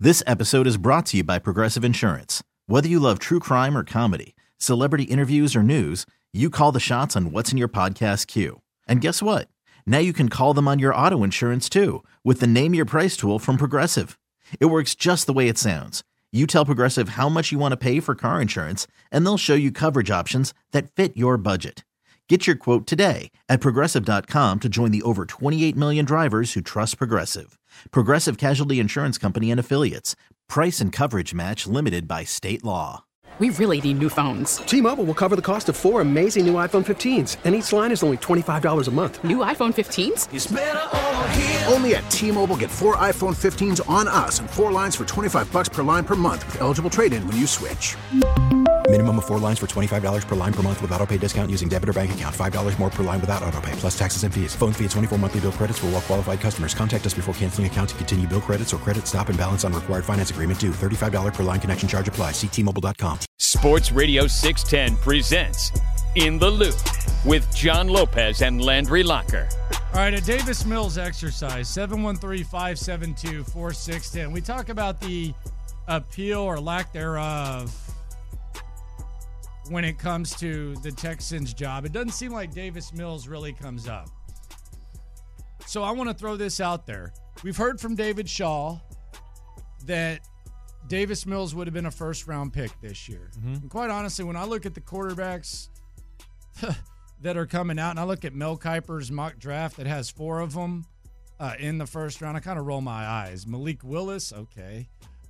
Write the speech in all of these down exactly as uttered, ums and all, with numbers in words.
This episode is brought to you by Progressive Insurance. Whether you love true crime or comedy, celebrity interviews or news, you call the shots on what's in your podcast queue. And guess what? Now you can call them on your auto insurance too with the Name Your Price tool from Progressive. It works just the way it sounds. You tell Progressive how much you want to pay for car insurance, and they'll show you coverage options that fit your budget. Get your quote today at Progressive dot com to join the over twenty-eight million drivers who trust Progressive. Progressive Casualty Insurance Company and Affiliates. Price and coverage match limited by state law. We really need new phones. T-Mobile will cover the cost of four amazing new iPhone fifteens, and each line is only twenty-five dollars a month. New iPhone fifteens? It's better over here. Only at T-Mobile, get four iPhone fifteens on us and four lines for twenty-five bucks per line per month with eligible trade-in when you switch. Minimum of four lines for twenty-five dollars per line per month with autopay discount using debit or bank account. five dollars more per line without autopay, plus taxes and fees. Phone fee at twenty-four monthly bill credits for well-qualified customers. Contact us before canceling account to continue bill credits or credit stop and balance on required finance agreement due. thirty-five dollars per line connection charge applies. See T Mobile dot com. Sports Radio six ten presents In the Loop with John Lopez and Landry Locker. All right, a Davis Mills exercise, seven one three, five seven two, four six one zero. We talk about the appeal or lack thereof when it comes to the Texans' job. It doesn't seem like Davis Mills really comes up. So I want to throw this out there. We've heard from David Shaw that Davis Mills would have been a first-round pick this year. Mm-hmm. And quite honestly, when I look at the quarterbacks that are coming out, and I look at Mel Kiper's mock draft that has four of them uh, in the first round, I kind of roll my eyes. Malik Willis, okay.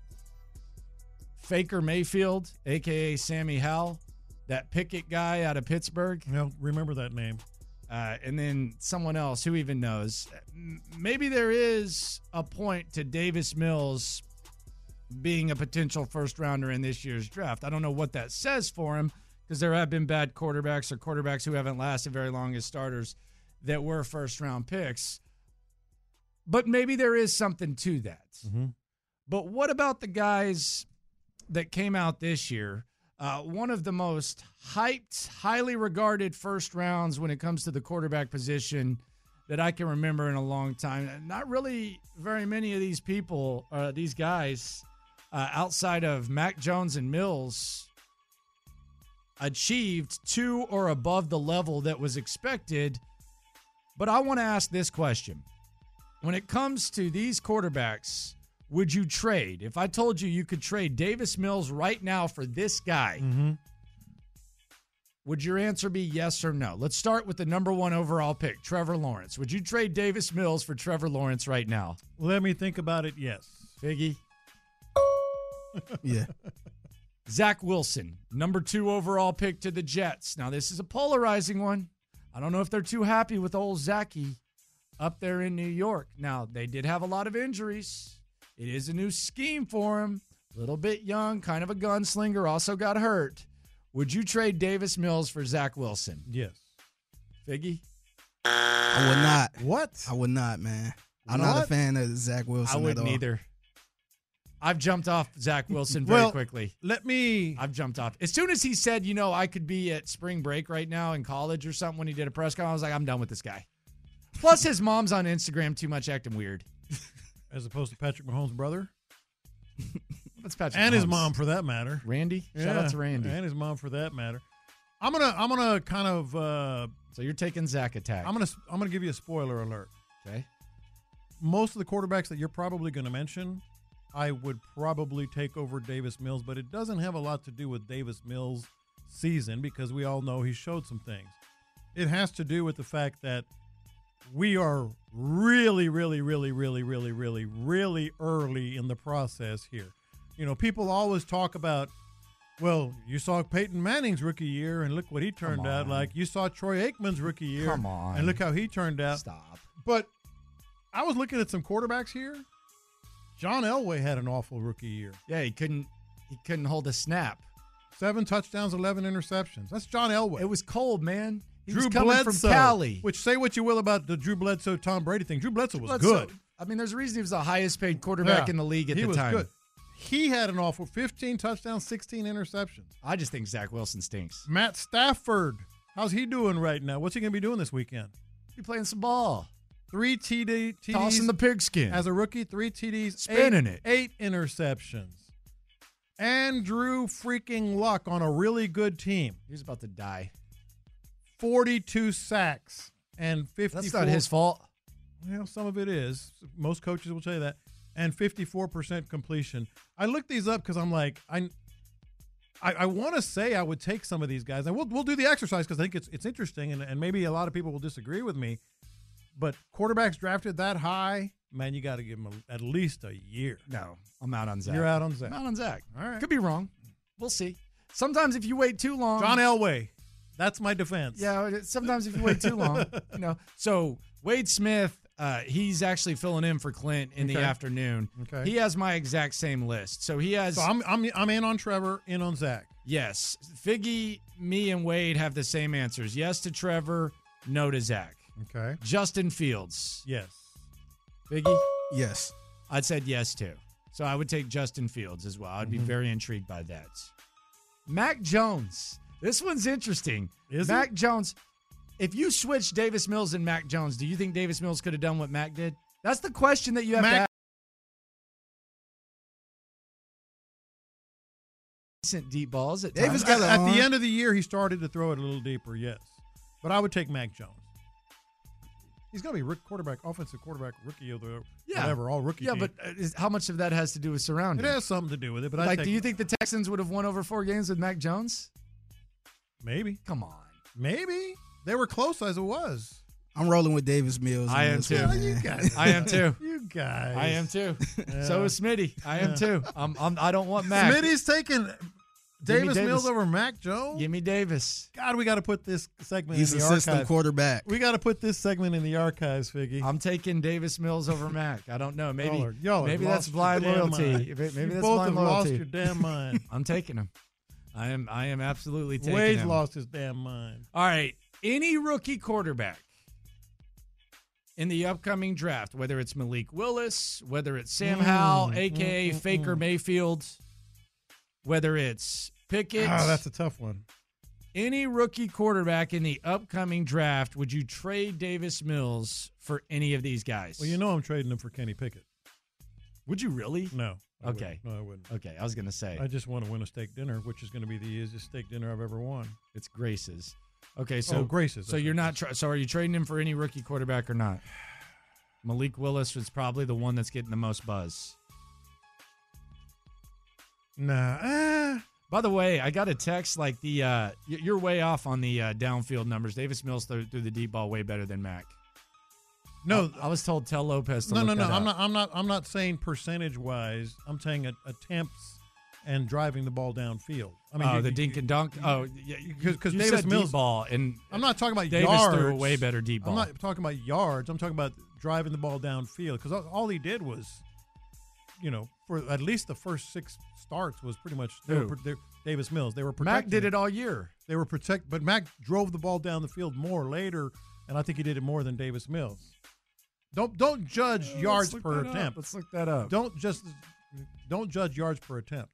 Faker Mayfield, a k a. Sammy Howell, that Pickett guy out of Pittsburgh. No, remember that name. Uh, and then someone else, who even knows. Maybe there is a point to Davis Mills being a potential first-rounder in this year's draft. I don't know what that says for him, because there have been bad quarterbacks or quarterbacks who haven't lasted very long as starters that were first-round picks. But maybe there is something to that. Mm-hmm. But what about the guys that came out this year? Uh, one of the most hyped, highly regarded first rounds when it comes to the quarterback position that I can remember in a long time. Not really very many of these people, uh, these guys, uh, outside of Mac Jones and Mills, achieved to or above the level that was expected. But I want to ask this question. When it comes to these quarterbacks, would you trade? If I told you you could trade Davis Mills right now for this guy, mm-hmm. would your answer be yes or no? Let's start with the number one overall pick, Trevor Lawrence. Would you trade Davis Mills for Trevor Lawrence right now? Let me think about it, yes. Figgy? Yeah. Zach Wilson, number two overall pick to the Jets. Now, this is a polarizing one. I don't know if they're too happy with old Zachy up there in New York. Now, they did have a lot of injuries. It is a new scheme for him. A little bit young, kind of a gunslinger, also got hurt. Would you trade Davis Mills for Zach Wilson? Yes. Figgy? I would not. What? I would not, man. I'm What? not a fan of Zach Wilson I wouldn't at all. either. I've jumped off Zach Wilson very well, quickly. Let me. I've jumped off. As soon as he said, you know, I could be at spring break right now in college or something when he did a press conference, I was like, I'm done with this guy. Plus, his mom's on Instagram too much acting weird. As opposed to Patrick Mahomes' brother? What's Patrick And Mahomes? his mom, for that matter. Randy? Shout Yeah, out to Randy. And his mom, for that matter. I'm gonna, I'm gonna kind of. Uh, so you're taking Zach attack. I'm gonna, I'm gonna give you a spoiler alert. Okay. Most of the quarterbacks that you're probably gonna mention, I would probably take over Davis Mills, but it doesn't have a lot to do with Davis Mills' season because we all know he showed some things. It has to do with the fact that we are really, really, really, really, really, really, really early in the process here. You know, people always talk about, well, you saw Peyton Manning's rookie year, and look what he turned out like. You saw Troy Aikman's rookie year, Come on. and look how he turned out. Stop. But I was looking at some quarterbacks here. John Elway had an awful rookie year. Yeah, he couldn't he couldn't hold a snap. Seven touchdowns, eleven interceptions. That's John Elway. It was cold, man. He Drew was coming Bledsoe, from Cali. which say what you will about the Drew Bledsoe, Tom Brady thing. Drew Bledsoe was Bledsoe, good. I mean, there's a reason he was the highest paid quarterback Yeah, in the league at he the was time. Good. He had an awful fifteen touchdowns, sixteen interceptions. I just think Zach Wilson stinks. Matt Stafford, how's he doing right now? What's he going to be doing this weekend? He playing some ball. three T D, T Ds. Tossing the pigskin. As a rookie, three T Ds. Spinning eight, it. Eight interceptions. Andrew freaking Luck on a really good team. He's about to die. forty-two sacks and fifty-four. That's not his fault. Well, some of it is. Most coaches will tell you that. And fifty-four percent completion. I looked these up because I'm like, I I, I want to say I would take some of these guys. And we'll we'll do the exercise because I think it's it's interesting, and, and maybe a lot of people will disagree with me. But quarterbacks drafted that high, man, you got to give them a, at least a year. No, I'm out on Zach. You're out on Zach. I'm out on Zach. All right. Could be wrong. We'll see. Sometimes if you wait too long. John Elway. That's my defense. Yeah, sometimes if you wait too long, you know. So Wade Smith, uh, he's actually filling in for Clint in Okay. the afternoon. Okay. He has my exact same list. So he has. So I'm I'm I'm in on Trevor, in on Zach. Yes, Figgy, me, and Wade have the same answers. Yes to Trevor, no to Zach. Okay. Justin Fields. Yes. Figgy? Yes. I'd said yes to. So I would take Justin Fields as well. I'd Mm-hmm. be very intrigued by that. Mac Jones. This one's interesting. Is Mac it? Jones. If you switch Davis Mills and Mac Jones, do you think Davis Mills could have done what Mac did? That's the question that you have Mac- to ask. Decent deep balls at Davis times. got At, a at the arm. end of the year, he started to throw it a little deeper, yes. But I would take Mac Jones. He's going to be Rick quarterback, offensive quarterback, rookie of the Yeah. whatever, all rookie Yeah, team. but uh, is, how much of that has to do with It surrounding? has something to do with it. But I Like, take, do you think the Texans would have won over four games with Mac Jones? maybe, Come on. maybe they were close as it was. I'm rolling with Davis Mills. I on am this too. one, Oh, you man. guys, I am too. you guys, I am too. Yeah. So is Smitty. I am too. I'm, I'm, I don't want Mac. Smitty's taking Give me Davis, Davis. Mills over Mac Jones. Give me Davis. God, we got to put this segment He's in a the system archives. quarterback. We got to put this segment in the archives, Figgy. I'm taking Davis Mills over Mac. I don't know. Maybe Y'all are- y'all are maybe lost that's blind your damn loyalty. mind. Maybe You that's both blind have lost loyalty. your damn mind. I'm taking him. I am. I am absolutely taking Wade's him. lost his damn mind. All right. Any rookie quarterback in the upcoming draft, whether it's Malik Willis, whether it's Sam Mm, Howell, aka mm, mm, Faker mm. Mayfield, whether it's Pickett. Oh, that's a tough one. Any rookie quarterback in the upcoming draft, would you trade Davis Mills for any of these guys? Well, you know I'm trading him for Kenny Pickett. Would you really? No. I Okay. wouldn't. No, I wouldn't. Okay, I was going to say. I just want to win a steak dinner, which is going to be the easiest steak dinner I've ever won. It's Grace's. Okay, so Oh, Grace's, So that's you're what not. Tra- so are you trading him for any rookie quarterback or not? Malik Willis was probably the one that's getting the most buzz. Nah. Ah. By the way, I got a text like the uh, y- you're way off on the uh, downfield numbers. Davis Mills threw, threw the deep ball way better than Mac. No, I, I was told tell Lopez to no, no, look no. that I'm up. not. I'm not. I'm not saying percentage wise. I'm saying a, attempts and driving the ball downfield. I mean, oh, you- the you- dink and dunk. Oh, yeah, because you Davis said Mills deep ball and I'm not talking about Davis yards. threw a way better deep ball. I'm not talking about yards. I'm talking about driving the ball downfield because all, all he did was, you know, for at least the first six starts was pretty much they were, Who? pro- they- Davis Mills. They were Mac protecting did him. it all year. They were protect, but Mac drove the ball down the field more later, and I think he did it more than Davis Mills. Don't don't judge Uh, yards let's look per that up. attempt. Let's look that up. Don't just don't judge yards per attempt.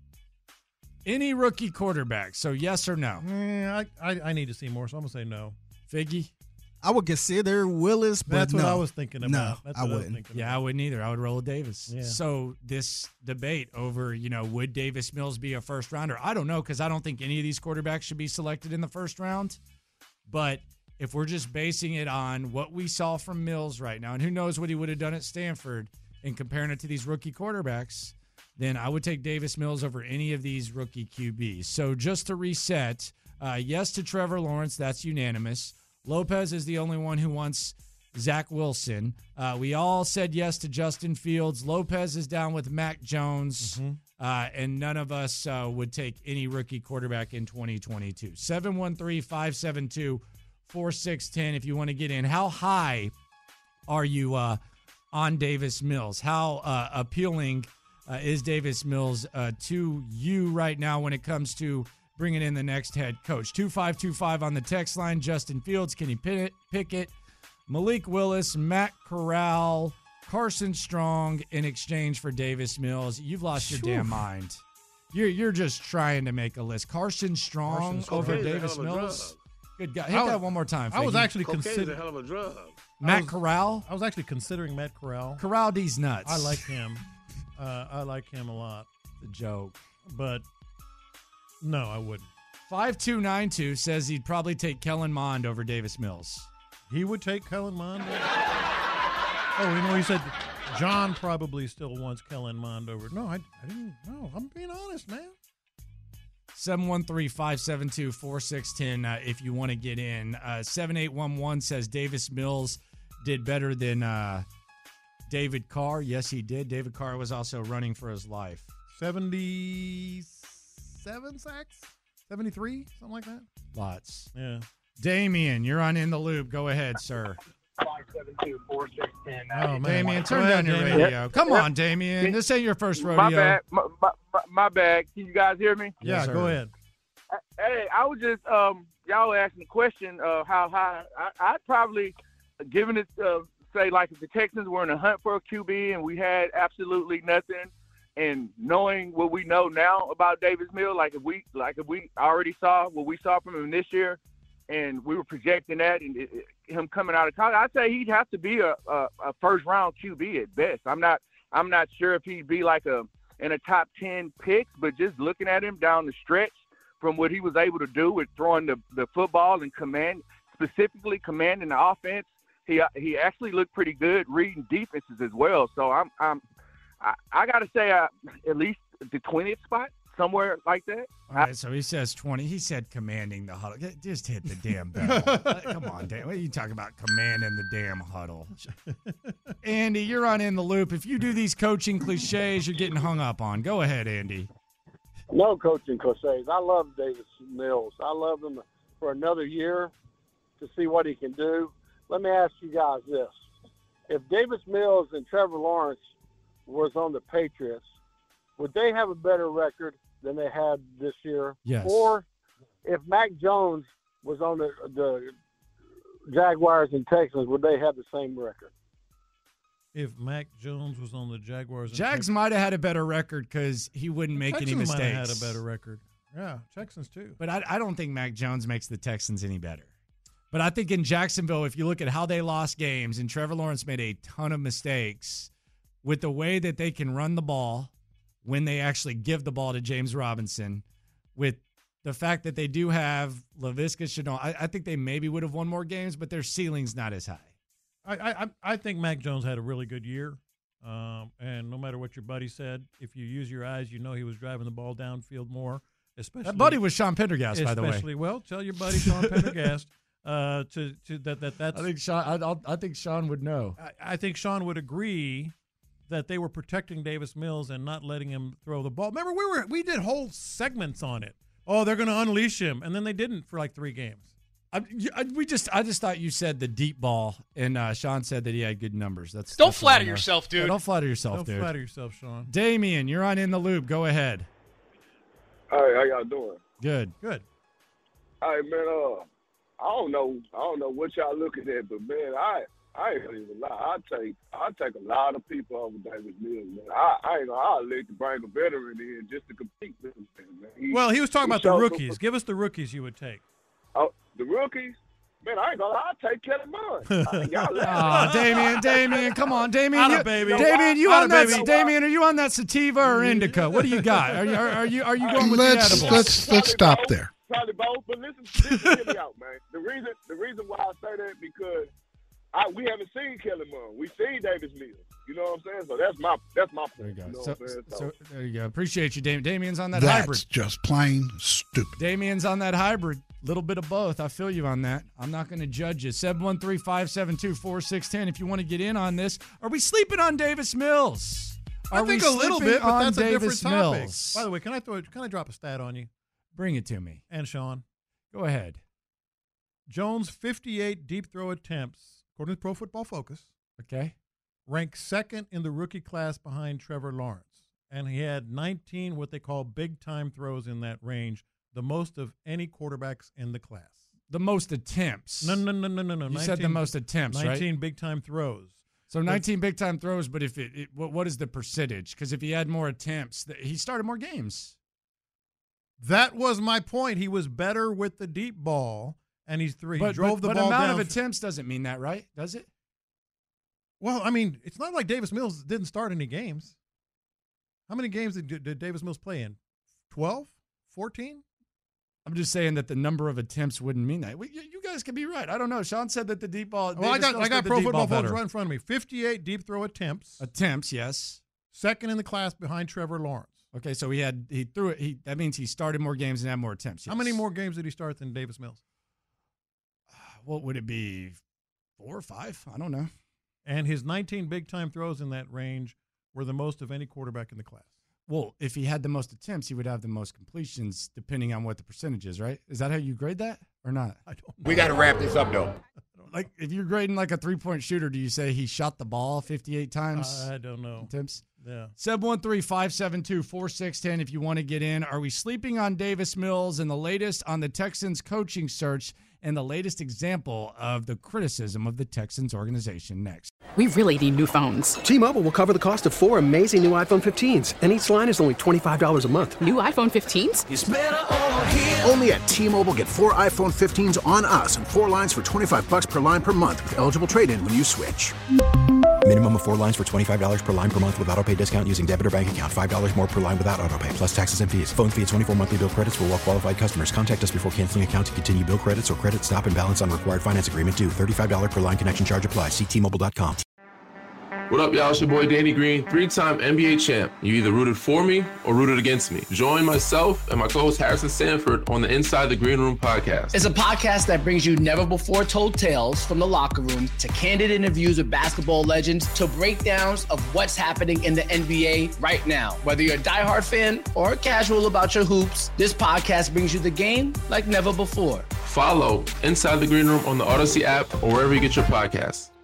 Any rookie quarterback. So yes or no? Eh, I, I I need to see more, so I'm gonna say no. Figgy? I would consider Willis, but That's what no. I was thinking about. No, That's I what I was wouldn't. thinking Yeah, I wouldn't either. I would roll with Davis. Yeah. So this debate over, you know, would Davis Mills be a first rounder? I don't know because I don't think any of these quarterbacks should be selected in the first round. But if we're just basing it on what we saw from Mills right now, and who knows what he would have done at Stanford and comparing it to these rookie quarterbacks, then I would take Davis Mills over any of these rookie Q Bs. So just to reset, uh, yes to Trevor Lawrence. That's unanimous. Lopez is the only one who wants Zach Wilson. Uh, we all said yes to Justin Fields. Lopez is down with Mac Jones. Mm-hmm. Uh, and none of us uh, would take any rookie quarterback in twenty twenty-two. seven one three, five seven two, four six one zero if you want to get in. How high are you uh, on Davis Mills? How uh, appealing uh, is Davis Mills uh, to you right now when it comes to bringing in the next head coach? two five two five on the text line. Justin Fields, Kenny Pickett, Malik Willis, Matt Corral, Carson Strong in exchange for Davis Mills. You've lost your damn mind. You're you're just trying to make a list. Carson Strong Carson Strong. over Okay, Davis Mills. Good guy. Hit I was- that one more time. I was Figgy. actually Cocaine's a considering hell of a drug. Matt Corral. I was actually considering Matt Corral. Corral these nuts. I like him. Uh, I like him a lot. the joke. But no, I wouldn't. five two nine two says he'd probably take Kellen Mond over Davis Mills. He would take Kellen Mond. Oh, you know, he said John probably still wants Kellen Mond over. No, I, I didn't. No, I'm being honest, man. seven one three, five seven two, four six one zero uh, if you want to get in. Uh, seven eight one one says Davis Mills did better than uh, David Carr. Yes, he did. David Carr was also running for his life. seventy-seven sacks? seventy-three? Something like that? Lots. Yeah. Damien, you're on In the Loop. Go ahead, sir. five seven two, four six one zero Oh, man. Damien, Go turn ahead, down your Damien. radio. Come on, Damien. This ain't your first rodeo. My bad. My, my, my, my bad. Can you guys hear me? Yeah, Yes, go sir. ahead. Hey, I was just um, y'all were asking the question uh, how high. I, I'd probably given it uh, say like if the Texans were in a hunt for a Q B and we had absolutely nothing, and knowing what we know now about Davis Mills, like if we like if we already saw what we saw from him this year, and we were projecting that and it, it, him coming out of college, I'd say he'd have to be a, a, a first round Q B at best. I'm not I'm not sure if he'd be like a in a top ten picks, but just looking at him down the stretch from what he was able to do with throwing the, the football and command, specifically commanding the offense, he he actually looked pretty good reading defenses as well. So I'm I'm I, I got to say uh, at least the twentieth spot, somewhere like that. All right, so he says twenty. He said commanding the huddle. Just hit the damn bell. Come on, Dan. What are you talking about commanding the damn huddle? Andy, you're on In the Loop. If you do these coaching cliches, you're getting hung up on. Go ahead, Andy. No coaching cliches. I love Davis Mills. I love him for another year to see what he can do. Let me ask you guys this. If Davis Mills and Trevor Lawrence was on the Patriots, would they have a better record than they had this year? Yes. Or if Mac Jones was on the, the Jaguars and Texans, would they have the same record? If Mac Jones was on the Jaguars. and Jags Texans- might have had a better record because he wouldn't make any Texans mistakes. might have had a better record. Yeah, Texans too. But I, I don't think Mac Jones makes the Texans any better. But I think in Jacksonville, if you look at how they lost games, and Trevor Lawrence made a ton of mistakes, with the way that they can run the ball when they actually give the ball to James Robinson, with the fact that they do have Laviska Shenault, I, I think they maybe would have won more games, but their ceiling's not as high. I, I I think Mac Jones had a really good year, um, and no matter what your buddy said, if you use your eyes, you know he was driving the ball downfield more. Especially That buddy was Sean Pendergast, by the way. Especially, well, tell your buddy Sean Pendergast uh, to to that that that's. I think Sean. I, I'll, I think Sean would know. I, I think Sean would agree that they were protecting Davis Mills and not letting him throw the ball. Remember, we were we did whole segments on it. Oh, they're going to unleash him, and then they didn't for like three games. I, I, we just, I just thought you said the deep ball, and uh, Sean said that he had good numbers. That's Don't that's flatter all I know. yourself, dude. Yeah, don't flatter yourself, Don't dude. flatter yourself, Sean. Damien, you're on In the Loop. Go ahead. Hey, how y'all doing? Good. Good. Hey, man, uh, I don't know, I don't know what y'all looking at, but man, I, I ain't gonna even lie. I take, I take a lot of people over Davis Mills, man. I, I ain't gonna, I'll let to bring a veteran in just to compete with him, man. He, Well, he was talking about the showed rookies. some- Give us the rookies you would take. Oh, the rookies. Man, I ain't gonna lie. I'll take Kellen Mond. Y'all Oh, Damien, Damien, come on, Damien. Atta You, baby. Damien, you Atta on that? baby. Damien, are you on that sativa or indica? What do you got? Are you, are, are you, are you going with Let's the edibles? let's let's stop there. Probably both, but listen, listen hear me out, man. The reason, the reason why I say that because I we haven't seen Kellen Mond. We seen Davis Mills. You know what I'm saying? So that's my that's my point. There you go. You know So, what I'm saying? so there you go. Appreciate you, Damien. Damien's on that That's hybrid. just plain stupid. Damien's on that hybrid. Little bit of both. I feel you on that. I'm not going to judge you. seven one three, five seven two, four six one zero if you want to get in on this. Are we sleeping on Davis Mills? Are I think we a little sleeping bit, but on that's a Davis different topic. Mills? By the way, can I throw? Can I drop a stat on you Bring it to me. and Sean? Go ahead. Jones' fifty-eight deep throw attempts, according to Pro Football Focus, Okay. ranked second in the rookie class behind Trevor Lawrence, and he had nineteen what they call big-time throws in that range, the most of any quarterbacks in the class. The most attempts. No, no, no, no, no, no. You said the most attempts, right? nineteen big-time throws. So nineteen big time throws, but if it, it what, what is the percentage? Because if he had more attempts, th- he started more games. That was my point. He was better with the deep ball, and he's three. But, he drove but, the but ball amount down. of attempts doesn't mean that, right? Does it? Well, I mean, it's not like Davis Mills didn't start any games. How many games did, did Davis Mills play in? twelve? fourteen? I'm just saying that the number of attempts wouldn't mean that. We, you guys could be right. I don't know. Sean said that the deep ball. Well, I got I got Pro Football Focus better. right in front of me. fifty-eight deep throw attempts. Attempts, yes. Second in the class behind Trevor Lawrence. Okay, so he had he threw it. He that means he started more games and had more attempts. Yes. How many more games did he start than Davis Mills? What would it be? Four or five? I don't know. And his nineteen big time throws in that range were the most of any quarterback in the class. Well, if he had the most attempts, he would have the most completions, depending on what the percentage is, right? Is that how you grade that or not? I don't know. We got to wrap this up, though. Like, if you're grading like a three-point shooter, do you say he shot the ball fifty-eight times? Uh, I don't know. Attempts? Yeah. seven one three, five seven two, four six one zero if you want to get in. Are we sleeping on Davis Mills and the latest on the Texans coaching search and the latest example of the criticism of the Texans organization? Next. We really need new phones. T-Mobile will cover the cost of four amazing new iPhone fifteens, and each line is only twenty-five dollars a month. New iPhone fifteens? It's better over here. Only at T-Mobile, get four iPhone fifteens on us and four lines for twenty-five bucks per line per month with eligible trade-in when you switch. Minimum of four lines for twenty-five dollars per line per month with autopay discount using debit or bank account. five dollars more per line without autopay, plus taxes and fees. Phone fee at twenty-four monthly bill credits for well-qualified customers. Contact us before canceling account to continue bill credits or credit stop and balance on required finance agreement due. thirty-five dollars per line connection charge applies. See T Mobile dot com. What up, y'all? It's your boy Danny Green, three-time N B A champ. You either rooted for me or rooted against me. Join myself and my co-host Harrison Sanford on the Inside the Green Room podcast. It's a podcast that brings you never-before-told tales from the locker room to candid interviews with basketball legends to breakdowns of what's happening in the N B A right now. Whether you're a diehard fan or casual about your hoops, this podcast brings you the game like never before. Follow Inside the Green Room on the Odyssey app or wherever you get your podcasts.